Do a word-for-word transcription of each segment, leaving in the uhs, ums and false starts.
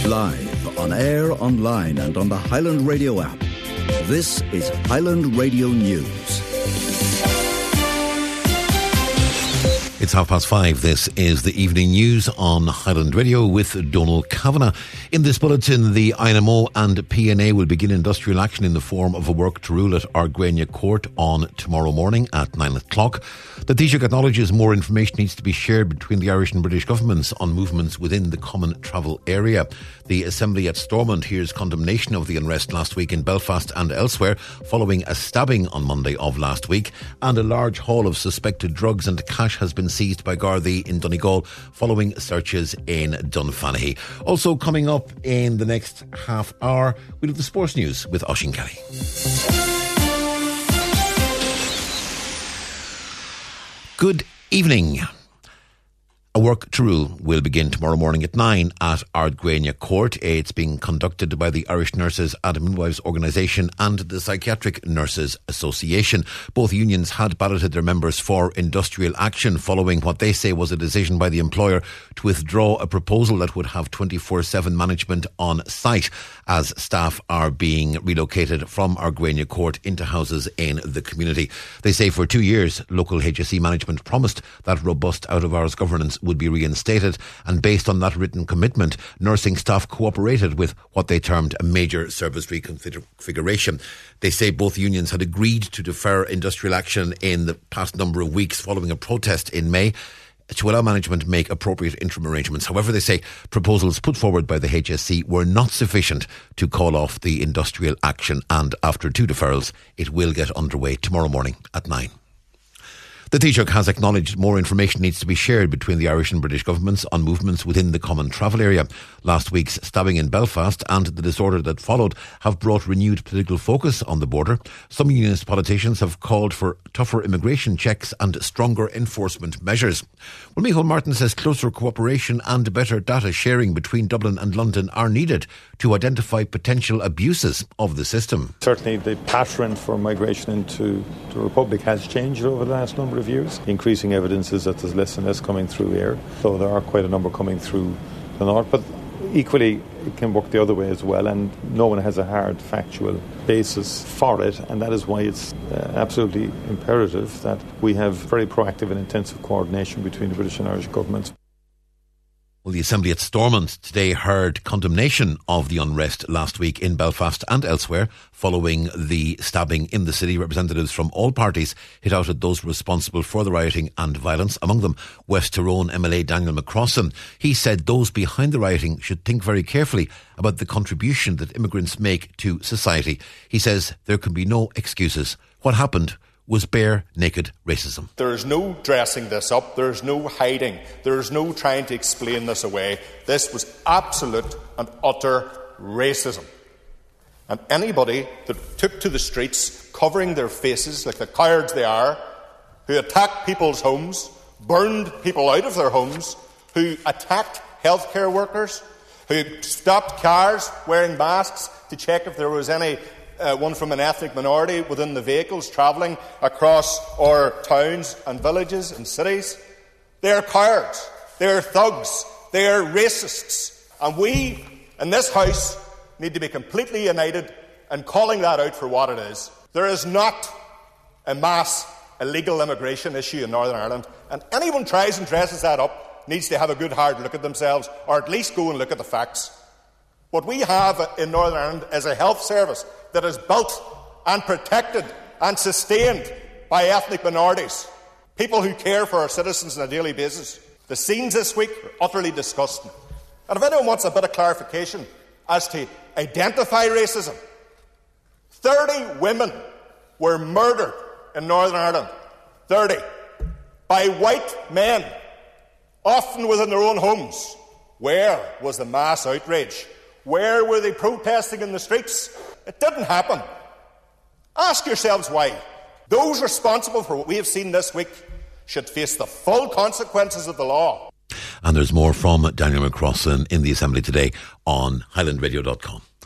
Live, on air, online and on the Highland Radio app. This is Highland Radio News. It's half past five. This is the evening news on Highland Radio with Donal Kavanagh. In this bulletin, the I N M O and P N A will begin industrial action in the form of a work to rule at Ardguenia Court on tomorrow morning at nine o'clock. The Taoiseach acknowledges more information needs to be shared between the Irish and British governments on movements within the common travel area. The Assembly at Stormont hears condemnation of the unrest last week in Belfast and elsewhere following a stabbing on Monday of last week, and a large haul of suspected drugs and cash has been seized by Gardaí in Donegal following searches in Dunfanaghy. Also coming up in the next half hour, we'll have the sports news with Oisín Kelly. Good evening. A work to rule will begin tomorrow morning at nine at Ardguenia Court. It's being conducted by the Irish Nurses and Midwives Organisation and the Psychiatric Nurses Association. Both unions had balloted their members for industrial action following what they say was a decision by the employer to withdraw a proposal that would have twenty-four seven management on site as staff are being relocated from Ardguenia Court into houses in the community. They say for two years, local H S E management promised that robust out-of-hours governance would be reinstated, and based on that written commitment, nursing staff cooperated with what they termed a major service reconfiguration. They say both unions had agreed to defer industrial action in the past number of weeks following a protest in May to allow management to make appropriate interim arrangements. However, they say proposals put forward by the H S C were not sufficient to call off the industrial action, and after two deferrals, it will get underway tomorrow morning at nine. The Taoiseach has acknowledged more information needs to be shared between the Irish and British governments on movements within the common travel area. Last week's stabbing in Belfast and the disorder that followed have brought renewed political focus on the border. Some unionist politicians have called for tougher immigration checks and stronger enforcement measures. Well, Micheál Martin says closer cooperation and better data sharing between Dublin and London are needed to identify potential abuses of the system. Certainly the pattern for migration into the Republic has changed over the last number of years. Increasing evidence is that there's less and less coming through air, so there are quite a number coming through the north, but equally it can work the other way as well, and no one has a hard factual basis for it, and that is why it's uh, absolutely imperative that we have very proactive and intensive coordination between the British and Irish governments. Well, the Assembly at Stormont today heard condemnation of the unrest last week in Belfast and elsewhere following the stabbing in the city. Representatives from all parties hit out at those responsible for the rioting and violence, among them West Tyrone M L A Daniel McCrossan. He said those behind the rioting should think very carefully about the contribution that immigrants make to society. He says there can be no excuses. What happened was bare, naked racism. There is no dressing this up. There is no hiding. There is no trying to explain this away. This was absolute and utter racism. And anybody that took to the streets covering their faces like the cowards they are, who attacked people's homes, burned people out of their homes, who attacked healthcare workers, who stopped cars wearing masks to check if there was any Uh, one from an ethnic minority within the vehicles travelling across our towns and villages and cities. They are cowards, they are thugs, they are racists. And we, in this House, need to be completely united in calling that out for what it is. There is not a mass illegal immigration issue in Northern Ireland, and anyone tries and dresses that up needs to have a good hard look at themselves, or at least go and look at the facts. What we have in Northern Ireland is a health service that is built and protected and sustained by ethnic minorities, people who care for our citizens on a daily basis. The scenes this week are utterly disgusting. And if anyone wants a bit of clarification as to identify racism, thirty women were murdered in Northern Ireland, thirty, by white men, often within their own homes. Where was the mass outrage? Where were they protesting in the streets? It didn't happen. Ask yourselves why. Those responsible for what we have seen this week should face the full consequences of the law. And there's more from Daniel McCrossan in the Assembly today on highland radio dot com.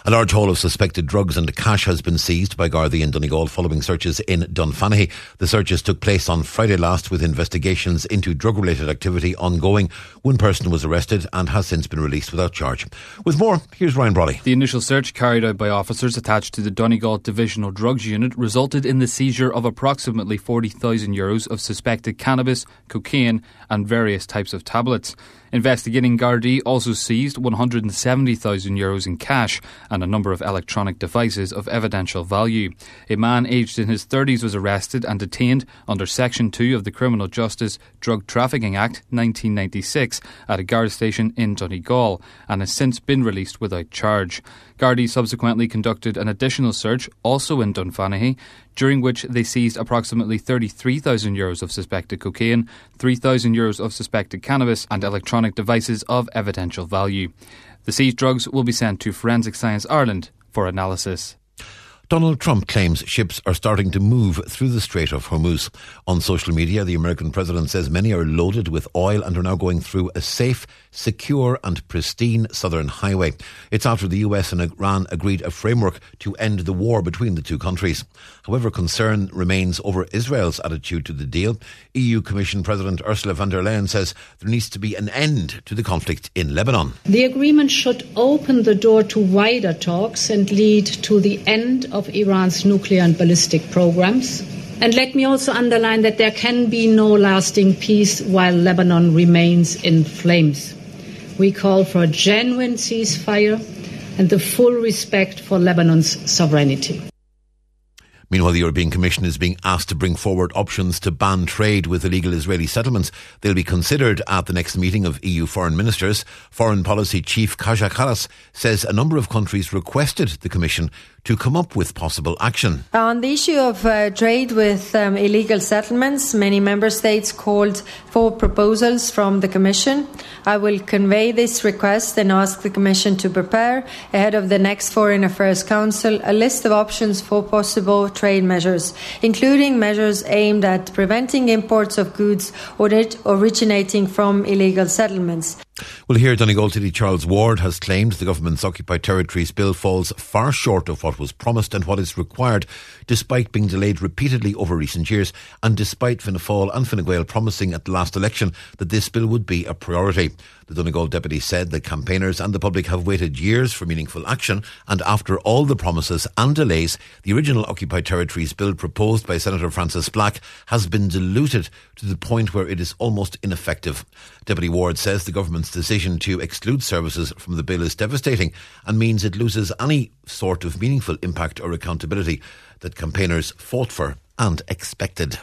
A large haul of suspected drugs and cash has been seized by Gardaí in Donegal following searches in Dunfanaghy. The searches took place on Friday last with investigations into drug-related activity ongoing. One person was arrested and has since been released without charge. With more, here's Ryan Brawley. The initial search carried out by officers attached to the Donegal Divisional Drugs Unit resulted in the seizure of approximately forty thousand euros of suspected cannabis, cocaine and various types of tablets. Investigating Gardaí also seized one hundred seventy thousand euros in cash and a number of electronic devices of evidential value. A man aged in his thirties was arrested and detained under Section two of the Criminal Justice Drug Trafficking Act nineteen ninety-six at a guard station in Donegal and has since been released without charge. Gardaí subsequently conducted an additional search, also in Dunfanaghy, during which they seized approximately thirty-three thousand euros of suspected cocaine, three thousand euros of suspected cannabis and electronic devices of evidential value. The seized drugs will be sent to Forensic Science Ireland for analysis. Donald Trump claims ships are starting to move through the Strait of Hormuz. On social media, the American president says many are loaded with oil and are now going through a safe, secure and pristine southern highway. It's after the U S and Iran agreed a framework to end the war between the two countries. However, concern remains over Israel's attitude to the deal. E U Commission President Ursula von der Leyen says there needs to be an end to the conflict in Lebanon. The agreement should open the door to wider talks and lead to the end of Iran's nuclear and ballistic programs. And let me also underline that there can be no lasting peace while Lebanon remains in flames. We call for a genuine ceasefire and the full respect for Lebanon's sovereignty. Meanwhile, the European Commission is being asked to bring forward options to ban trade with illegal Israeli settlements. They'll be considered at the next meeting of E U foreign ministers. Foreign Policy Chief Kaja Kallas says a number of countries requested the Commission to come up with possible action. On the issue of uh, trade with um, illegal settlements, many member states called for proposals from the Commission. I will convey this request and ask the Commission to prepare, ahead of the next Foreign Affairs Council, a list of options for possible trade measures, including measures aimed at preventing imports of goods originating from illegal settlements. Well, here Donegal City Charles Ward has claimed the government's Occupied Territories Bill falls far short of what was promised and what is required, despite being delayed repeatedly over recent years and despite Fianna Fáil and Fine Gael promising at the last election that this bill would be a priority. The Donegal deputy said that campaigners and the public have waited years for meaningful action, and after all the promises and delays, the original Occupied Territories Bill proposed by Senator Francis Black has been diluted to the point where it is almost ineffective. Deputy Ward says the government's decision to exclude services from the bill is devastating and means it loses any sort of meaningful impact or accountability that campaigners fought for and expected.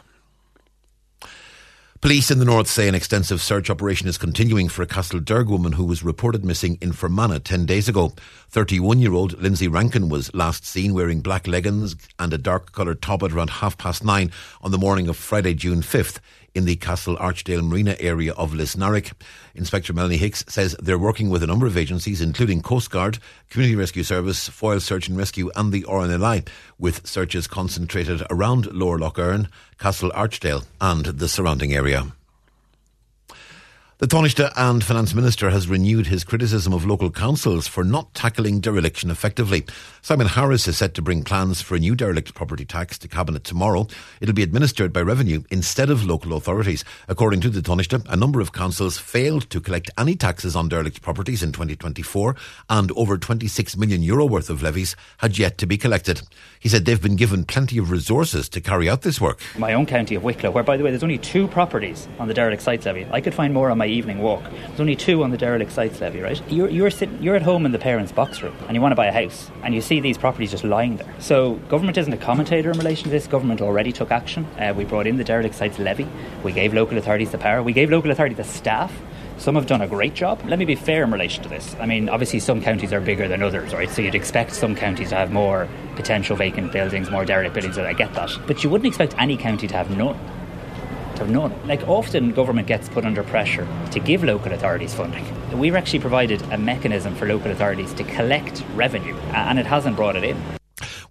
Police in the north say an extensive search operation is continuing for a Castlederg woman who was reported missing in Fermanagh ten days ago. thirty-one-year-old Lindsay Rankin was last seen wearing black leggings and a dark-coloured top at around half past nine on the morning of Friday, June fifth. In the Castle Archdale Marina area of Lisnarrick. Inspector Melanie Hicks says they're working with a number of agencies, including Coast Guard, Community Rescue Service, Foyle Search and Rescue and the R N L I, with searches concentrated around Lower Lough Erne, Castle Archdale and the surrounding area. The Taoiseach and Finance Minister has renewed his criticism of local councils for not tackling dereliction effectively. Simon Harris is set to bring plans for a new derelict property tax to Cabinet tomorrow. It'll be administered by revenue instead of local authorities. According to the Taoiseach, a number of councils failed to collect any taxes on derelict properties in twenty twenty-four, and over twenty-six million euro worth of levies had yet to be collected. He said they've been given plenty of resources to carry out this work. My own county of Wicklow, where by the way there's only two properties on the derelict sites levy. I could find more on my evening walk. There's only two on the derelict sites levy, right? You're you're sitting, you're at home in the parents' box room and you want to buy a house and you see these properties just lying there. So government isn't a commentator in relation to this. Government already took action. Uh, we brought in the derelict sites levy. We gave local authorities the power. We gave local authorities the staff. Some have done a great job. Let me be fair in relation to this. I mean, obviously some counties are bigger than others, right? So you'd expect some counties to have more potential vacant buildings, more derelict buildings. I get that. But you wouldn't expect any county to have none. To have none. Like, often government gets put under pressure to give local authorities funding. We've actually provided a mechanism for local authorities to collect revenue, and it hasn't brought it in.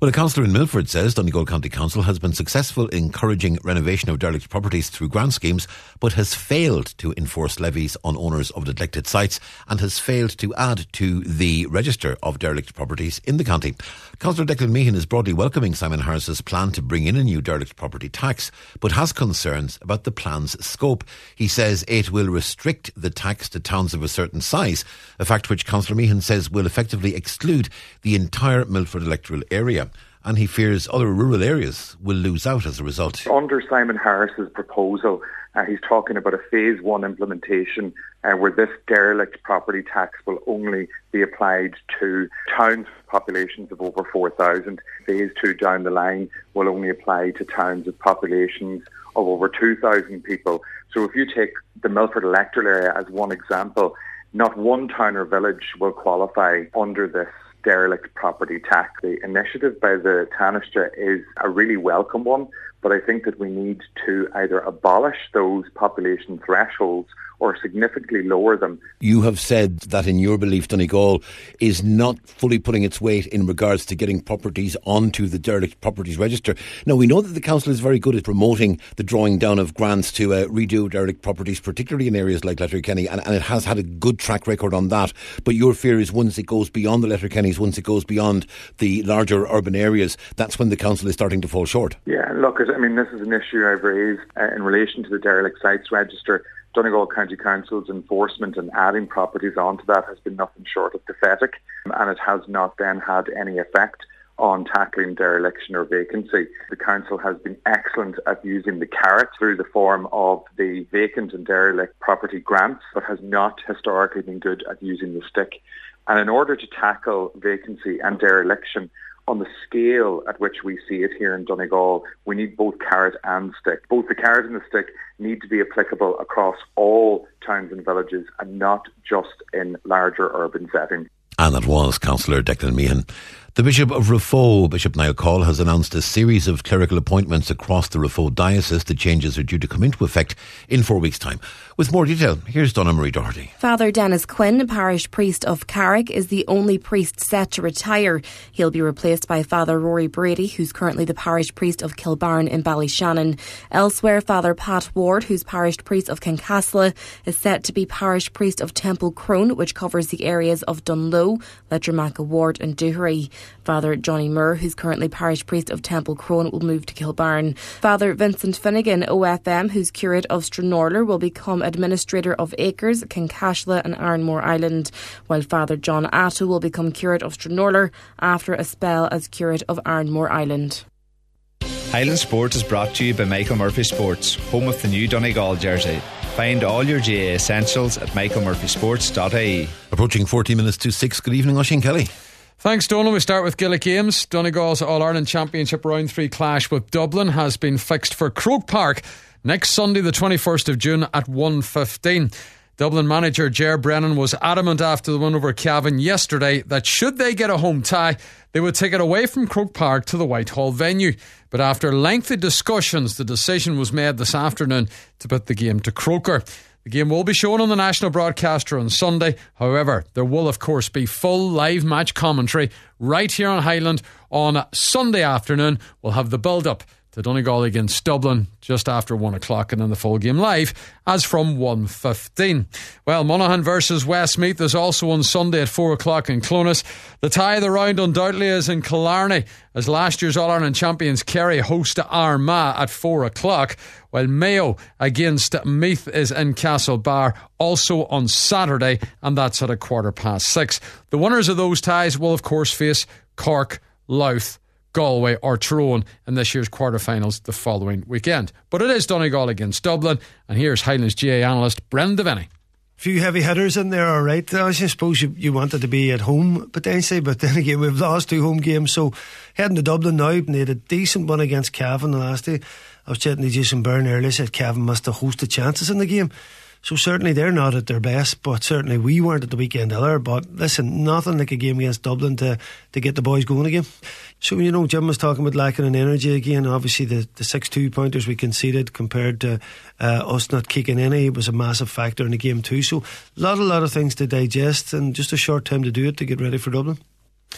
Well, a councillor in Milford says Donegal County Council has been successful in encouraging renovation of derelict properties through grant schemes, but has failed to enforce levies on owners of neglected sites and has failed to add to the register of derelict properties in the county. Councillor Declan Meehan is broadly welcoming Simon Harris's plan to bring in a new derelict property tax, but has concerns about the plan's scope. He says it will restrict the tax to towns of a certain size, a fact which Councillor Meehan says will effectively exclude the entire Milford electoral area. And he fears other rural areas will lose out as a result. Under Simon Harris's proposal, uh, he's talking about a phase one implementation uh, where this derelict property tax will only be applied to towns with populations of over four thousand. Phase two down the line will only apply to towns with populations of over two thousand people. So if you take the Milford electoral area as one example, not one town or village will qualify under this derelict property tax. The initiative by the Taoiseach is a really welcome one, but I think that we need to either abolish those population thresholds or significantly lower them. You have said that in your belief Donegal is not fully putting its weight in regards to getting properties onto the derelict properties register. Now, we know that the council is very good at promoting the drawing down of grants to uh, redo derelict properties, particularly in areas like Letterkenny, and, and it has had a good track record on that. But your fear is once it goes beyond the Letterkennys, once it goes beyond the larger urban areas, that's when the council is starting to fall short. Yeah, look, I mean, this is an issue I've raised uh, in relation to the derelict sites register. Donegal County Council's enforcement and adding properties onto that has been nothing short of pathetic, and it has not then had any effect on tackling dereliction or vacancy. The council has been excellent at using the carrot through the form of the vacant and derelict property grants, but has not historically been good at using the stick. And in order to tackle vacancy and dereliction on the scale at which we see it here in Donegal, we need both carrot and stick. Both the carrot and the stick need to be applicable across all towns and villages and not just in larger urban settings. And that was Councillor Declan Meehan. The Bishop of Raphoe, Bishop Niall Call, has announced a series of clerical appointments across the Raphoe diocese. The changes are due to come into effect in four weeks' time. With more detail, here's Donna Marie Doherty. Father Dennis Quinn, parish priest of Carrick, is the only priest set to retire. He'll be replaced by Father Rory Brady, who's currently the parish priest of Kilbarn in Ballyshannon. Elsewhere, Father Pat Ward, who's parish priest of Kincasla, is set to be parish priest of Temple Crone, which covers the areas of Dunloe, Lettermacca Ward and Doohery. Father Johnny Moore, who's currently parish priest of Temple Crone, will move to Kilbarn. Father Vincent Finnegan, O F M, who's curate of Stranorlar, will become administrator of Acres, Kincashla and Ironmore Island, while Father John Atto will become curate of Stranorlar after a spell as curate of Ironmore Island. Highland Sport is brought to you by Michael Murphy Sports, home of the new Donegal jersey. Find all your G A A essentials at michael murphy sports dot I E. Approaching fourteen minutes to six. Good evening, Oisin Kelly. Thanks, Donald. We start with Gaelic Games. Donegal's All-Ireland Championship Round three clash with Dublin has been fixed for Croke Park next Sunday the twenty-first of June at one fifteen. Dublin manager Ger Brennan was adamant after the win over Cavan yesterday that should they get a home tie, they would take it away from Croke Park to the Whitehall venue. But after lengthy discussions, the decision was made this afternoon to put the game to Croker. The game will be shown on the national broadcaster on Sunday. However, there will of course be full live match commentary right here on Highland on Sunday afternoon. We'll have the build-up to Donegal against Dublin just after one o'clock and then the full game live as from one fifteen. Well, Monaghan versus Westmeath is also on Sunday at four o'clock in Clones. The tie of the round undoubtedly is in Killarney as last year's All-Ireland champions Kerry host to Armagh at four o'clock, while Mayo against Meath is in Castlebar also on Saturday, and that's at a quarter past six. The winners of those ties will of course face Cork, Louth, Galway or Tyrone in this year's quarterfinals the following weekend. But it is Donegal against Dublin, and here's Highlands G A A analyst Brendan Devaney. Few heavy hitters in there, all right. I suppose you, you wanted to be at home potentially, but then again we've lost two home games, so heading to Dublin now. They had a decent one against Cavan the last day. I was chatting to Jason Byrne earlier, said Cavan must have hosted chances in the game. So certainly they're not at their best, but certainly we weren't at the weekend either. But listen, nothing like a game against Dublin to, to get the boys going again. So, you know, Jim was talking about lacking in energy again. Obviously the, the six two pointers we conceded compared to uh, us not kicking any was a massive factor in the game too. So a lot, a lot of things to digest and just a short time to do it to get ready for Dublin.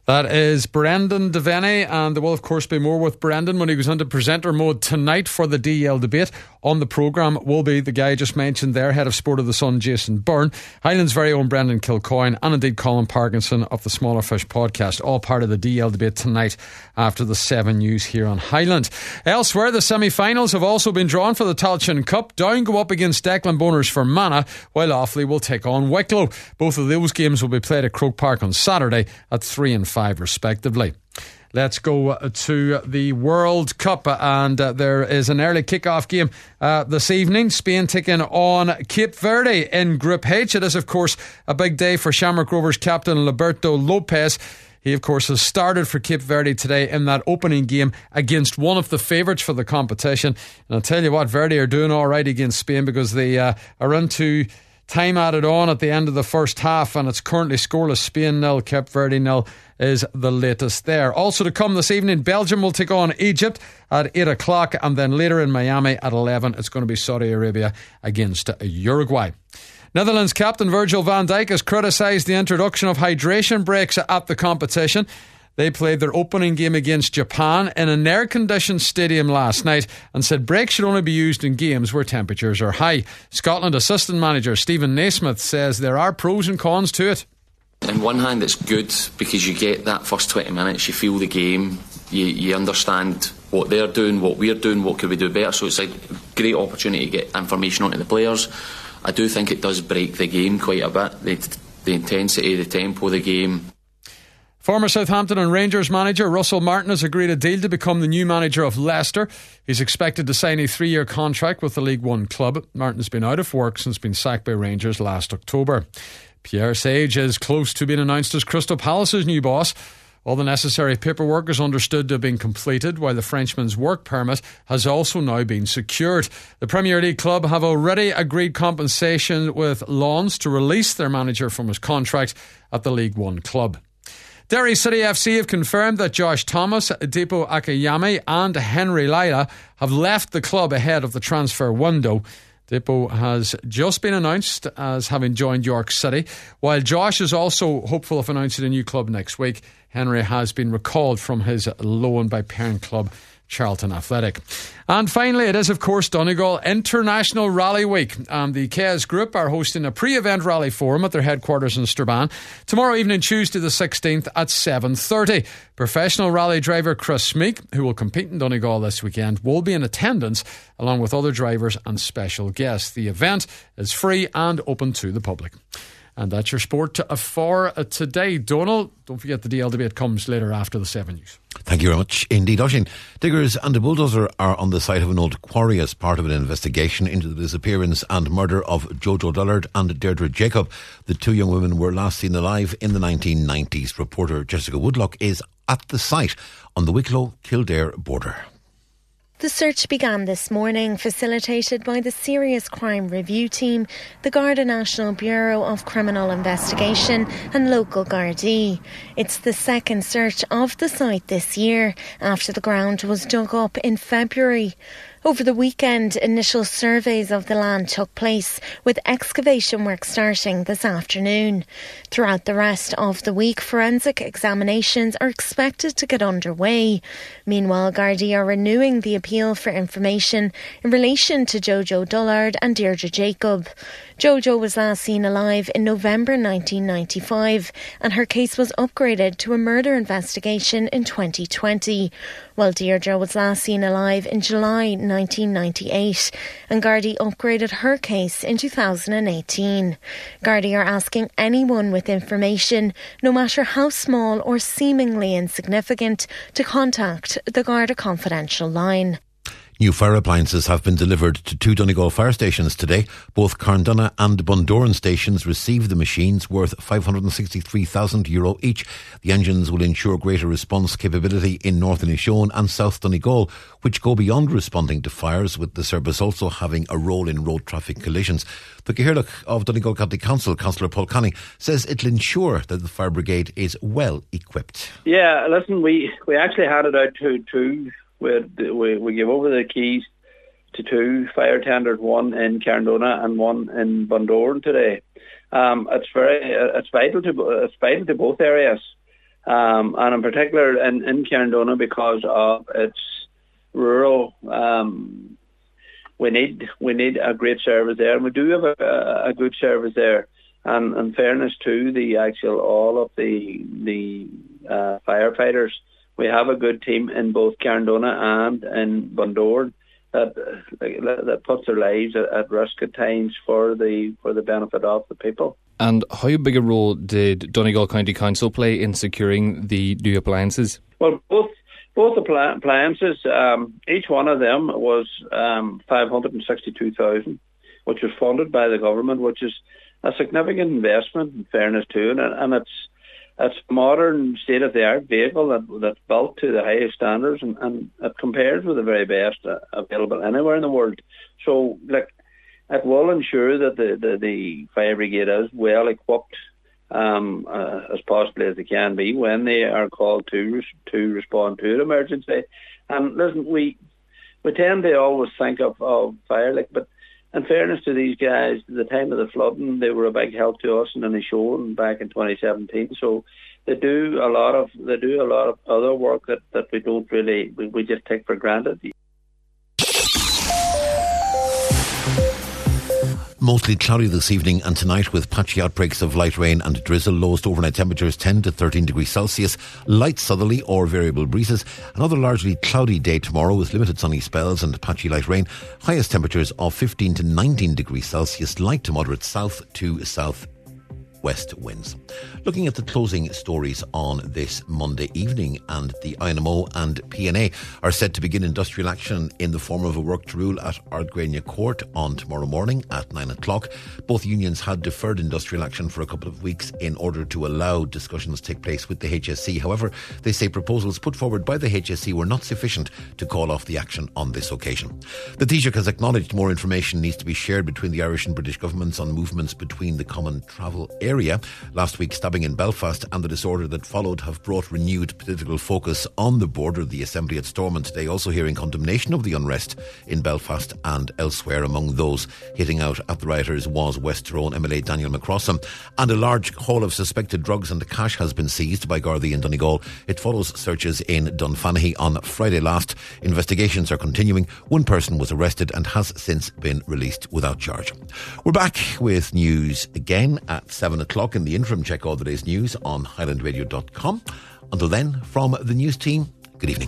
That is Brendan Devaney, and there will of course be more with Brendan when he goes into presenter mode tonight for the D L debate. On the programme will be the guy I just mentioned there, head of Sport of the Sun, Jason Byrne, Highland's very own Brendan Kilcoyne, and indeed Colin Parkinson of the Smaller Fish podcast, all part of the D L debate tonight after the seven news here on Highland. Elsewhere, the semi-finals have also been drawn for the Tailteann Cup. Down go up against Declan Boners for Mana, while Offaly will take on Wicklow. Both of those games will be played at Croke Park on Saturday at three and five respectively. Let's go to the World Cup, and uh, there is an early kick-off game uh, this evening. Spain taking on Cape Verde in Group H. It is of course a big day for Shamrock Rovers captain Liberto Lopez. He of course has started for Cape Verde today in that opening game against one of the favourites for the competition. And I'll tell you what, Verde are doing alright against Spain, because they uh, are into time added on at the end of the first half, and it's currently scoreless. Spain nil, Cape Verde nil is the latest there. Also to come this evening, Belgium will take on Egypt at eight o'clock, and then later in Miami at eleven it's going to be Saudi Arabia against Uruguay. Netherlands captain Virgil van Dijk has criticised the introduction of hydration breaks at the competition. They played their opening game against Japan in an air-conditioned stadium last night and said breaks should only be used in games where temperatures are high. Scotland assistant manager Stephen Naismith says there are pros and cons to it. On one hand, it's good because you get that first twenty minutes, you feel the game, you, you understand what they're doing, what we're doing, what could we do better. So it's a great opportunity to get information onto the players. I do think it does break the game quite a bit, the, the intensity, the tempo of the game. Former Southampton and Rangers manager Russell Martin has agreed a deal to become the new manager of Leicester. He's expected to sign a three-year contract with the League One club. Martin's been out of work since being sacked by Rangers last October. Pierre Sage is close to being announced as Crystal Palace's new boss. All the necessary paperwork is understood to have been completed, while the Frenchman's work permit has also now been secured. The Premier League club have already agreed compensation with Lens to release their manager from his contract at the League One club. Derry City F C have confirmed that Josh Thomas, Dipo Akayame and Henry Lila have left the club ahead of the transfer window. Dipo has just been announced as having joined York City, while Josh is also hopeful of announcing a new club next week. Henry has been recalled from his loan by parent club Charlton Athletic. And finally, it is of course Donegal International Rally Week, and the K S Group are hosting a pre-event rally forum at their headquarters in Strabane tomorrow evening, Tuesday the sixteenth at seven thirty. Professional rally driver Chris Smeek, who will compete in Donegal this weekend, will be in attendance along with other drivers and special guests. The event is free and open to the public. And that's your sport for today. Donald, don't forget the D L debate comes later after the seven news. Thank you very much indeed, Oisin. Diggers and a bulldozer are on the site of an old quarry as part of an investigation into the disappearance and murder of Jojo Dullard and Deirdre Jacob. The two young women were last seen alive in the nineteen nineties. Reporter Jessica Woodlock is at the site on the Wicklow-Kildare border. The search began this morning, facilitated by the Serious Crime Review Team, the Garda National Bureau of Criminal Investigation and local Gardaí. It's the second search of the site this year, after the ground was dug up in February. Over the weekend, initial surveys of the land took place, with excavation work starting this afternoon. Throughout the rest of the week, forensic examinations are expected to get underway. Meanwhile, Gardaí are renewing the appeal for information in relation to Jojo Dullard and Deirdre Jacob. Jojo was last seen alive in November nineteen ninety-five, and her case was upgraded to a murder investigation in twenty twenty, while Deirdre was last seen alive in July nineteen ninety-eight, and Gardaí upgraded her case in two thousand eighteen. Gardaí are asking anyone with information, no matter how small or seemingly insignificant, to contact the Garda Confidential line. New fire appliances have been delivered to two Donegal fire stations today. Both Carndonagh and Bundoran stations received the machines worth five hundred sixty-three thousand euro each. The engines will ensure greater response capability in North Inishowen and South Donegal, which go beyond responding to fires, with the service also having a role in road traffic collisions. The Cathaoirleach of Donegal County Council, Councillor Paul Canning, says it'll ensure that the fire brigade is well equipped. Yeah, listen, we, we actually had it out to two. We, we we gave over the keys to two fire tenders, one in Carndonagh and one in Bundoran today. Um, it's very it's vital to it's vital to both areas. um, and in particular in, in Carndona, because of its rural. Um, we need we need a great service there, and we do have a, a good service there. And in fairness to the actual all of the the uh, firefighters, we have a good team in both Carndona and in Bundoran that that puts their lives at, at risk at times for the for the benefit of the people. And how big a role did Donegal County Council play in securing the new appliances? Well, both both appliances, um, each one of them was um, five hundred sixty-two thousand, which was funded by the government, which is a significant investment, in fairness to it, and, and it's it's a modern, state-of-the-art vehicle that that's built to the highest standards, and, and it compares with the very best uh, available anywhere in the world. So, like, it will ensure that the, the, the fire brigade is well equipped um, uh, as possibly as they can be when they are called to to respond to an emergency. And listen, we we tend to always think of, of fire, like, but in fairness to these guys, at the time of the flooding, they were a big help to us in Inishowen back in twenty seventeen. So they do a lot of they do a lot of other work that, that we don't really we, we just take for granted. Mostly cloudy this evening and tonight with patchy outbreaks of light rain and drizzle. Lowest overnight temperatures ten to thirteen degrees Celsius. Light southerly or variable breezes. Another largely cloudy day tomorrow with limited sunny spells and patchy light rain. Highest temperatures of fifteen to nineteen degrees Celsius. Light to moderate south to south west winds. Looking at the closing stories on this Monday evening, and the I N M O and P N A are set to begin industrial action in the form of a work to rule at Ardgrania Court on tomorrow morning at nine o'clock. Both unions had deferred industrial action for a couple of weeks in order to allow discussions to take place with the H S C. However, they say proposals put forward by the H S C were not sufficient to call off the action on this occasion. The Taoiseach has acknowledged more information needs to be shared between the Irish and British governments on movements between the common travel area. Area. Last week's stabbing in Belfast and the disorder that followed have brought renewed political focus on the border. The Assembly at Stormont today also hearing condemnation of the unrest in Belfast and elsewhere. Among those hitting out at the rioters was West Tyrone M L A Daniel McCrossam. And a large haul of suspected drugs and cash has been seized by Gardaí in Donegal. It follows searches in Dunfanaghy on Friday last. Investigations are continuing. One person was arrested and has since been released without charge. We're back with news again at seven o'clock. In the interim, check all the day's news on highland radio dot com. Until then, from the news team, good evening.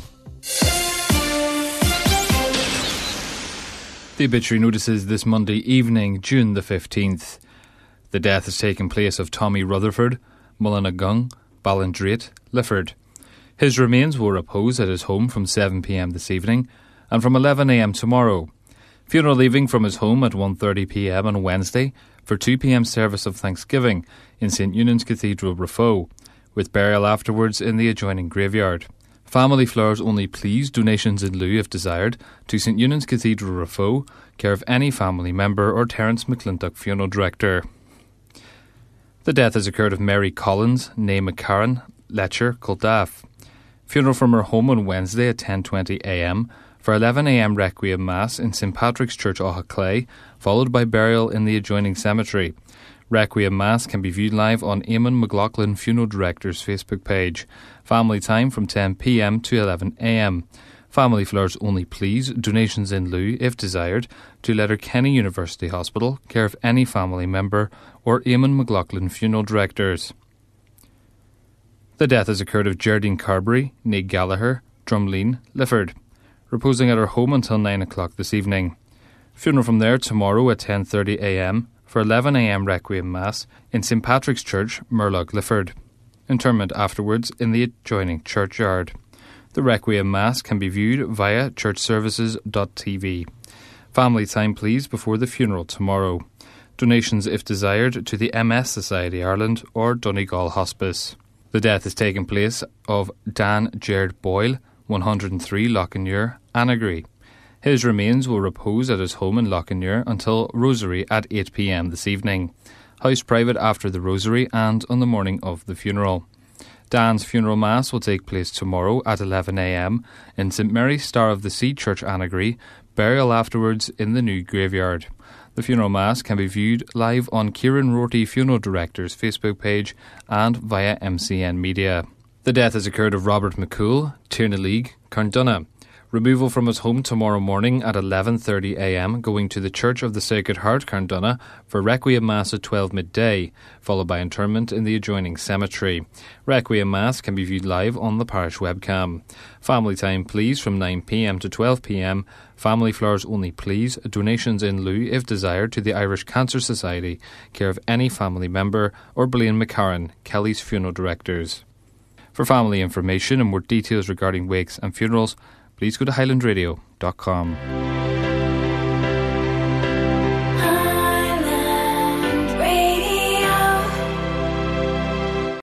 The obituary notices this Monday evening, June the fifteenth. The death has taken place of Tommy Rutherford, Mullinagung, Ballindrate, Lifford. His remains will repose at his home from seven p.m. this evening and from eleven a.m. tomorrow. Funeral leaving from his home at one thirty p.m. on Wednesday for two p.m. service of Thanksgiving in St Eunan's Cathedral, Raphoe, with burial afterwards in the adjoining graveyard. Family flowers only please, donations in lieu if desired, to St Eunan's Cathedral, Raphoe, care of any family member or Terence McClintock, funeral director. The death has occurred of Mary Collins, née McCarran, Letcher, Culdaff. Funeral from her home on Wednesday at ten twenty a.m. for eleven a.m. Requiem Mass in St Patrick's Church, Aughaclay, followed by burial in the adjoining cemetery. Requiem Mass can be viewed live on Eamon McLaughlin, Funeral Director's Facebook page. Family time from ten p.m. to eleven a.m. Family flowers only please, donations in lieu, if desired, to Letterkenny University Hospital, care of any family member or Eamon McLaughlin, Funeral Directors. The death has occurred of Geraldine Carberry, née Gallagher, Drumleen, Lifford, reposing at her home until nine o'clock this evening. Funeral from there tomorrow at ten thirty a.m. for eleven a.m. Requiem Mass in St Patrick's Church, Murlough, Lifford. Interment afterwards in the adjoining churchyard. The Requiem Mass can be viewed via church services dot t v. Family time please before the funeral tomorrow. Donations if desired to the M S Society Ireland or Donegal Hospice. The death has taken place of Dan Jared Boyle, one hundred three Loughnure, Annagree. His remains will repose at his home in Loughnure until Rosary at eight p.m. this evening. House private after the Rosary and on the morning of the funeral. Dan's funeral mass will take place tomorrow at eleven a.m. in St Mary Star of the Sea Church, Annagree, burial afterwards in the new graveyard. The funeral mass can be viewed live on Kieran Rorty Funeral Director's Facebook page and via M C N Media. The death has occurred of Robert McCool, Tierna League, Carndonagh. Removal from his home tomorrow morning at eleven thirty a m, going to the Church of the Sacred Heart, Carndonagh, for Requiem Mass at twelve midday, followed by interment in the adjoining cemetery. Requiem Mass can be viewed live on the parish webcam. Family time, please, from nine p m to twelve p m. Family flowers only, please. Donations in lieu, if desired, to the Irish Cancer Society, care of any family member, or Blaine McCarran, Kelly's funeral directors. For family information and more details regarding wakes and funerals, please go to highland radio dot com.